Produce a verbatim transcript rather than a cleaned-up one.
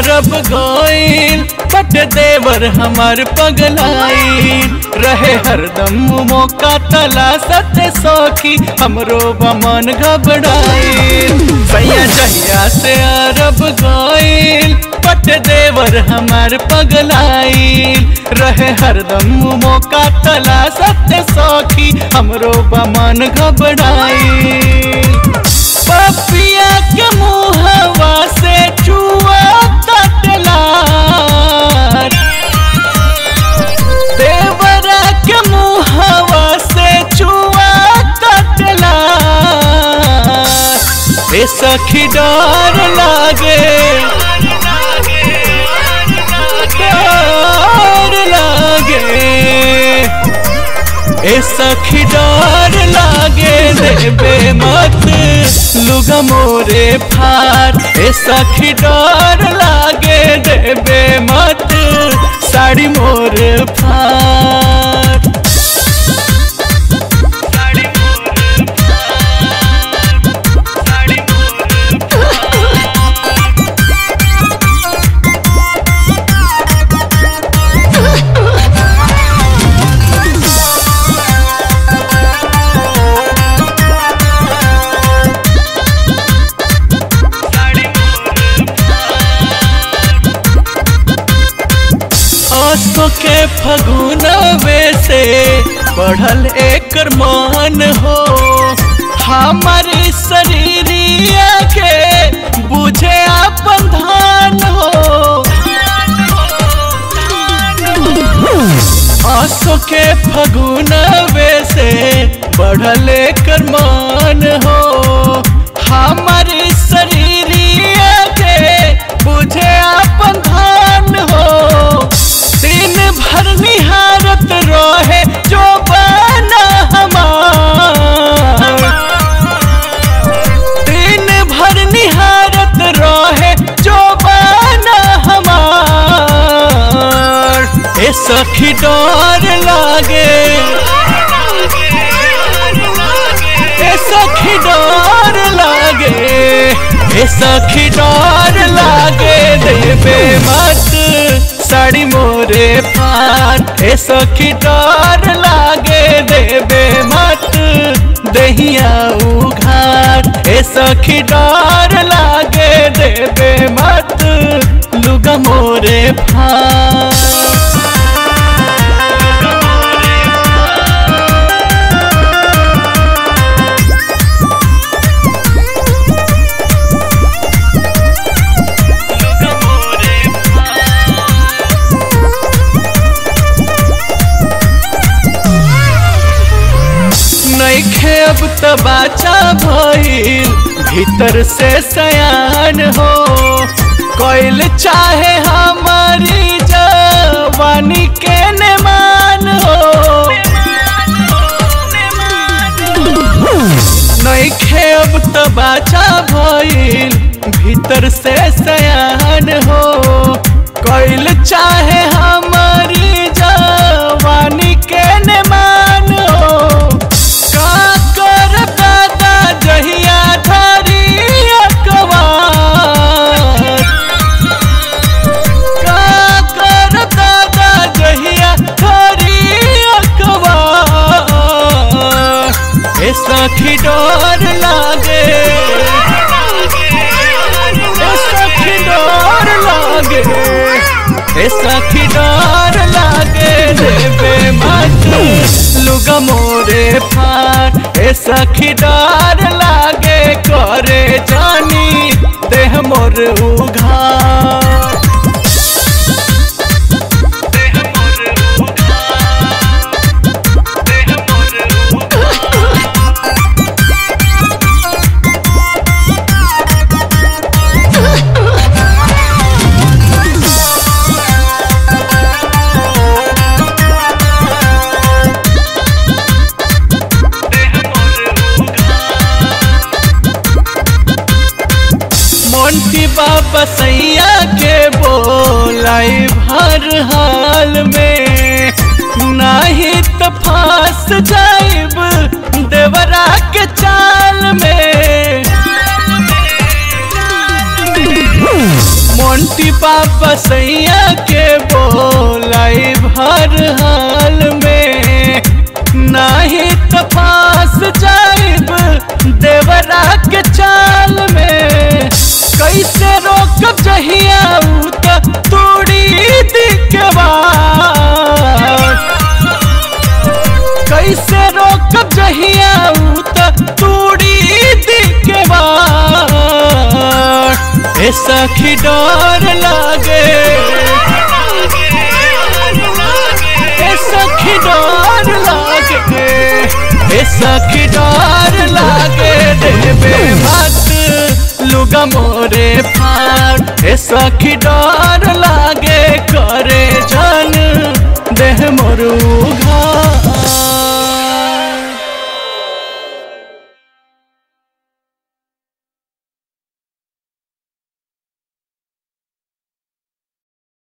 अरब गइल बट देवर हमार पगलाइल रहे हरदम मौका तलाशत सौखी हमरो बमन घबराइल। सैया जहिया से अरब गइल बट देवर हमार पगलाइल रहे हरदम मौका तलाशत सौखी हमरो बमन घबराइल। पपिया के मुहवा से चुआ तटलार देवरा के मुहवा से चुआ तटलार ए सखी डर लागे डर लागे ए सखी डर लागे देबे मत लुगा मोरे फार ए सखी डर लागे देबे मत साड़ी मोर फार। आसो के फगुनवे से बढ़ल एकर मान हो हमारी शरीरिया के बुझे आपन धान हो। आसो के फगुनवे से बढ़ल एकर मान हो हमारी शरीरिया के बुझे आपन धान हो। दिन भर निहारत रहे जो बना हमार दिन भर निहारत रहे जो बना हमार ए सखी डर लागे ए सखी डर लागे ए सखी डर लागे देबे मत साड़ी मोरे फार ए सखी डर लागे देबे मत दहिया उघार ए सखी डर लागे देबे मत लुगा मोरे फार। नइखे अब तबाचा भइल भीतर से सयान हो कोइल चाहे हमारी जवानी के नेमान हो। नइखे अब तबाचा भइल भीतर से सयान हो कोइल चाहे हमारी जवानी के नेमान हो। जहिया धरी अखबार का कर दादा जहिया धरी अखबार ए सखी डर लागे ए सखी डर लागे ए सखी डर लागे देबे मत लुगा मोरे फार ए सखी डर लागे करे जानी देह मोर उघार। मोंटी बाबा सैया के बोलाई भर हाल में नाही तो फांस जाइब देवरा के चाल में। मोंटी बाबा बसैया के बोलाई भर हाल में, नाही तो फांस जाइब देवरा के चाल में। कैसे रोक जहिया तूड़ी दिखवा, कैसे रोक जहिया तूड़ी दिखवा। ए सखी डर लागे, ए सखी डर लागे, ए सखी डर लागे देवे मत लुगा मोरे फाट। ए सखी डर लागे करे जन देह मोरू